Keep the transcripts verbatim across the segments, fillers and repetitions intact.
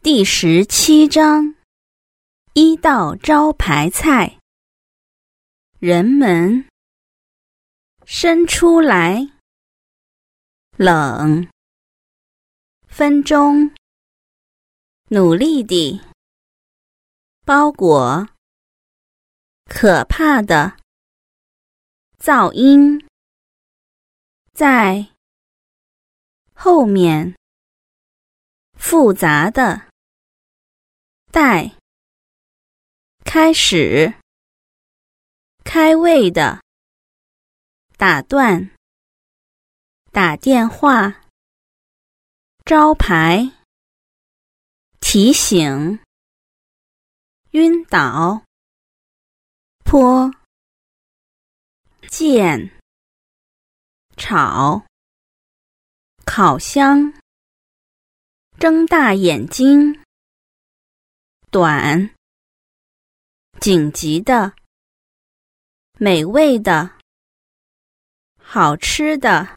第十七章，一道招牌菜。人们伸出来，冷，分钟，努力地，包裹，可怕的，噪音，在，后面，复杂的，带，开始，开胃的，打断，打电话，招牌，提醒，晕倒，泼，溅，炒，烤箱，睁大眼睛，短，紧急的，美味的，好吃的，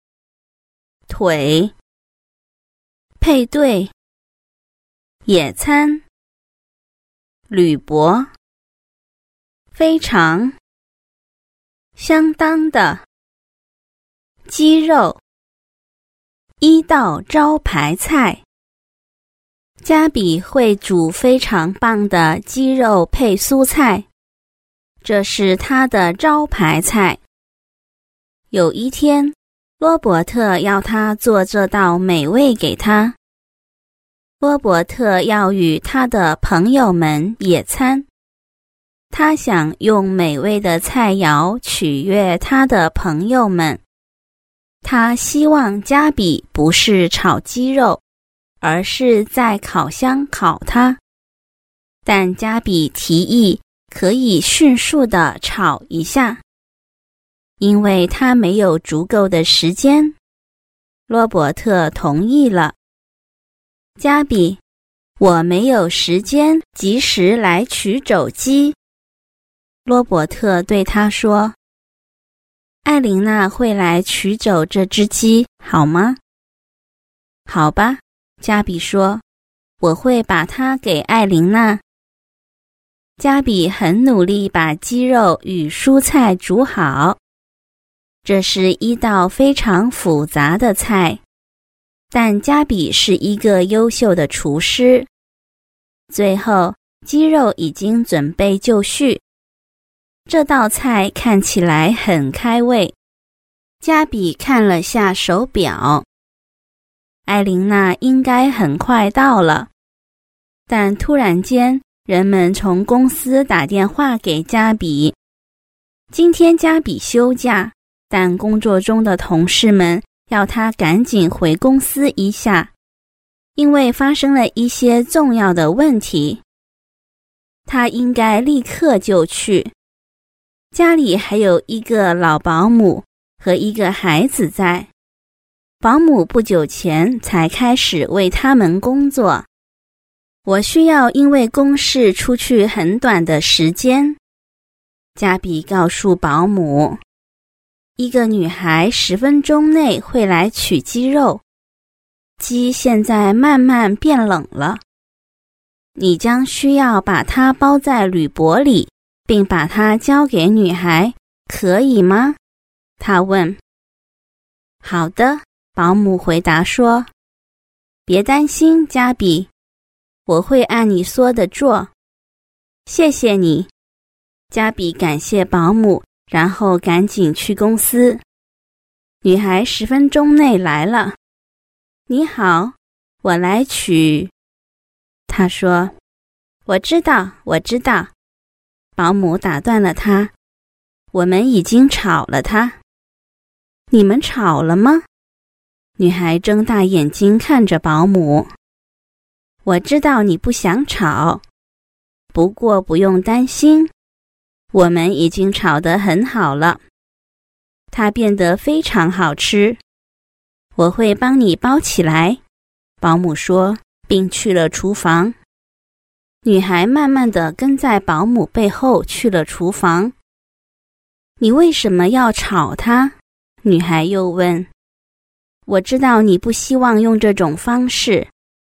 腿，配对，野餐，铝箔，非常，相当的，鸡肉，一道招牌菜。加比会煮非常棒的鸡肉配蔬菜，这是他的招牌菜。有一天，罗伯特要他做这道美味给他。罗伯特要与他的朋友们野餐，他想用美味的菜肴取悦他的朋友们。他希望加比不是炒鸡肉，而是在烤箱烤它，但加比提议可以迅速地炒一下，因为他没有足够的时间。罗伯特同意了。加比，我没有时间及时来取走鸡。罗伯特对他说，艾琳娜会来取走这只鸡，好吗？好吧。加比说，我会把它给艾琳娜。加比很努力把鸡肉与蔬菜煮好。这是一道非常复杂的菜，但加比是一个优秀的厨师。最后，鸡肉已经准备就绪。这道菜看起来很开胃。加比看了下手表。艾琳娜应该很快到了，但突然间，人们从公司打电话给加比。今天加比休假，但工作中的同事们要他赶紧回公司一下，因为发生了一些重要的问题。他应该立刻就去。家里还有一个老保姆和一个孩子在。保姆不久前才开始为他们工作。我需要因为公事出去很短的时间。加比告诉保姆，一个女孩十分钟内会来取鸡肉。鸡现在慢慢变冷了。你将需要把它包在铝箔里，并把它交给女孩，可以吗？他问。好的。保姆回答说，别担心，加比，我会按你说的做。谢谢你。加比感谢保姆，然后赶紧去公司。女孩十分钟内来了。你好，我来取。她说，我知道，我知道。保姆打断了她，我们已经炒了它。你们炒了吗？女孩睁大眼睛看着保姆。我知道你不想炒，不过不用担心，我们已经炒得很好了。它变得非常好吃。我会帮你包起来，保姆说，并去了厨房。女孩慢慢地跟在保姆背后去了厨房。你为什么要炒它？女孩又问。我知道你不希望用这种方式，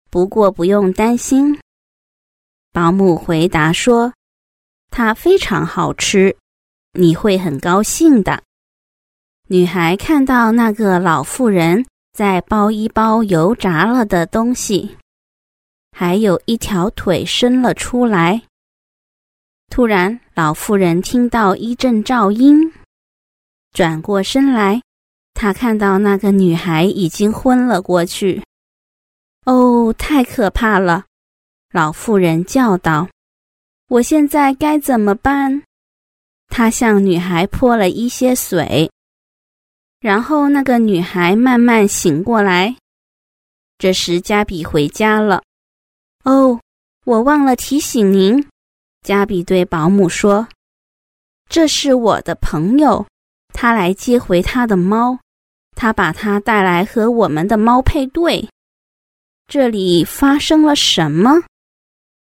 不过不用担心。保姆回答说，它非常好吃，你会很高兴的。女孩看到那个老妇人在包一包油炸了的东西，还有一条腿伸了出来。突然，老妇人听到一阵噪音，转过身来，她看到那个女孩已经昏了过去。哦，太可怕了！老妇人叫道，我现在该怎么办？她向女孩泼了一些水，然后那个女孩慢慢醒过来。这时加比回家了。哦，我忘了提醒您，加比对保姆说，这是我的朋友，他来接回他的猫，他把它带来和我们的猫配对。这里发生了什么？